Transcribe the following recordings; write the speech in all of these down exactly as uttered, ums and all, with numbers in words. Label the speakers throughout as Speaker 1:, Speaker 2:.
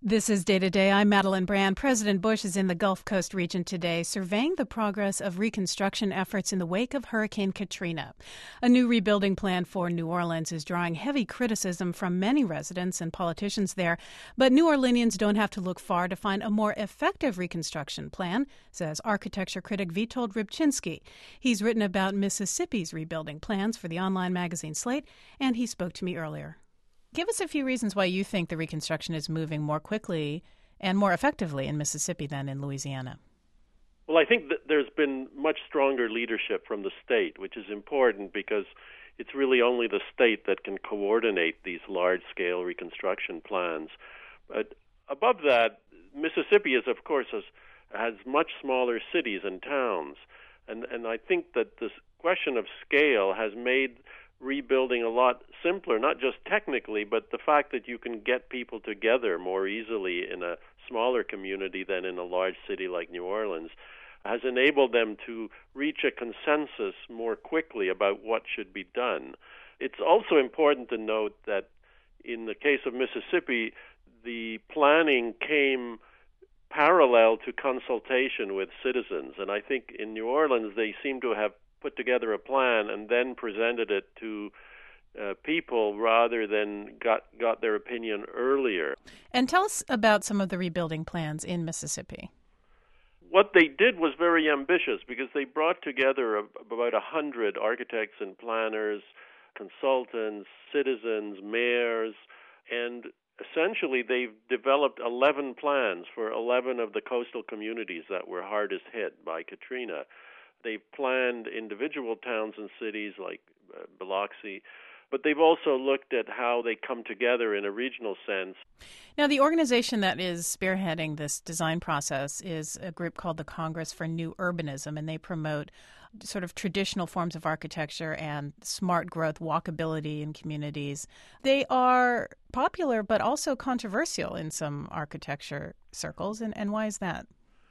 Speaker 1: This is Day to Day. I'm Madeline Brand. President Bush is in the Gulf Coast region today, surveying the progress of reconstruction efforts in the wake of Hurricane Katrina. A new rebuilding plan for New Orleans is drawing heavy criticism from many residents and politicians there. But New Orleanians don't have to look far to find a more effective reconstruction plan, says architecture critic Witold Rybczynski. He's written about Mississippi's rebuilding plans for the online magazine Slate, and he spoke to me earlier. Give us a few reasons why you think the reconstruction is moving more quickly and more effectively in Mississippi than in Louisiana.
Speaker 2: Well, I think that there's been much stronger leadership from the state, which is important because it's really only the state that can coordinate these large-scale reconstruction plans. But above that, Mississippi is, of course, has, has much smaller cities and towns. And, and I think that this question of scale has made rebuilding a lot simpler, not just technically, but the fact that you can get people together more easily in a smaller community than in a large city like New Orleans has enabled them to reach a consensus more quickly about what should be done. It's also important to note that in the case of Mississippi, the planning came parallel to consultation with citizens. And I think in New Orleans, they seem to have put together a plan and then presented it to uh, people rather than got got their opinion earlier.
Speaker 1: And tell us about some of the rebuilding plans in Mississippi.
Speaker 2: What they did was very ambitious because they brought together a, about a hundred architects and planners, consultants, citizens, mayors, and essentially they've developed eleven plans for eleven of the coastal communities that were hardest hit by Katrina. They've planned individual towns and cities like uh, Biloxi, but they've also looked at how they come together in a regional sense.
Speaker 1: Now, the organization that is spearheading this design process is a group called the Congress for New Urbanism, and they promote sort of traditional forms of architecture and smart growth, walkability in communities. They are popular but also controversial in some architecture circles, and, and why is that?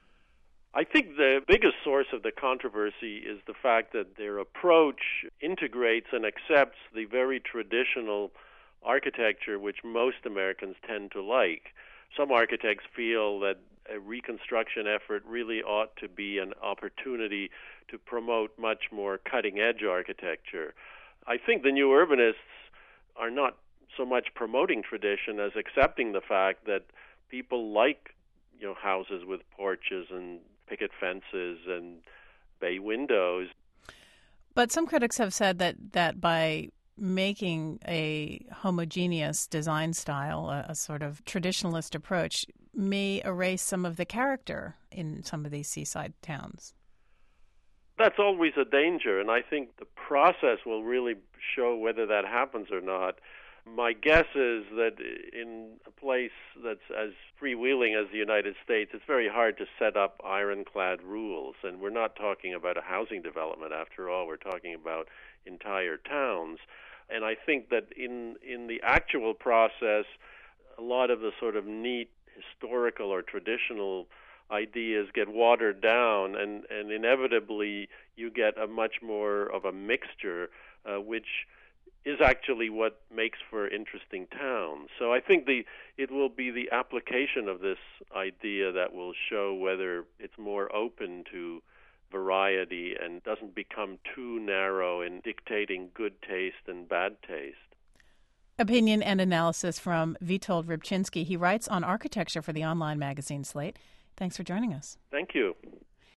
Speaker 2: I think the biggest source of the controversy is the fact that their approach integrates and accepts the very traditional architecture which most Americans tend to like. Some architects feel that a reconstruction effort really ought to be an opportunity to promote much more cutting-edge architecture. I think the new urbanists are not so much promoting tradition as accepting the fact that people like, you know, houses with porches and picket fences and bay windows.
Speaker 1: But some critics have said that, that by making a homogeneous design style, a, a sort of traditionalist approach, may erase some of the character in some of these seaside towns.
Speaker 2: That's always a danger, and I think the process will really show whether that happens or not. My guess is that in a place that's as freewheeling as the United States, it's very hard to set up ironclad rules. And we're not talking about a housing development, after all. We're talking about entire towns. And I think that in, in the actual process, a lot of the sort of neat historical or traditional ideas get watered down, and, and inevitably you get a much more of a mixture, uh, which is actually what makes for interesting towns. So I think the it will be the application of this idea that will show whether it's more open to variety and doesn't become too narrow in dictating good taste and bad taste.
Speaker 1: Opinion and analysis from Witold Rybczynski. He writes on architecture for the online magazine Slate. Thanks for joining us.
Speaker 2: Thank you.